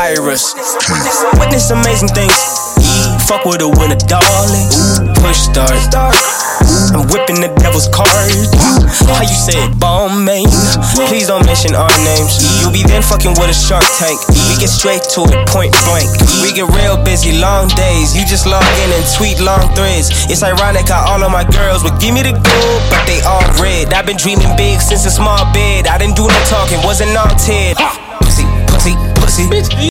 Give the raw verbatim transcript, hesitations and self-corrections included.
virus. Witness amazing things. Fuck with a winner, darling. Push start. I'm whipping the devil's card. How you say it, bomb main? Please don't mention our names. You be then fucking with a shark tank. We get straight to it, point blank. We get real busy, long days. You just log in and tweet long threads. It's ironic how all of my girls would give me the gold, but they all red. I've been dreaming big since a small bed. I didn't do no talking, wasn't all Ted. Pussy, pussy, pussy.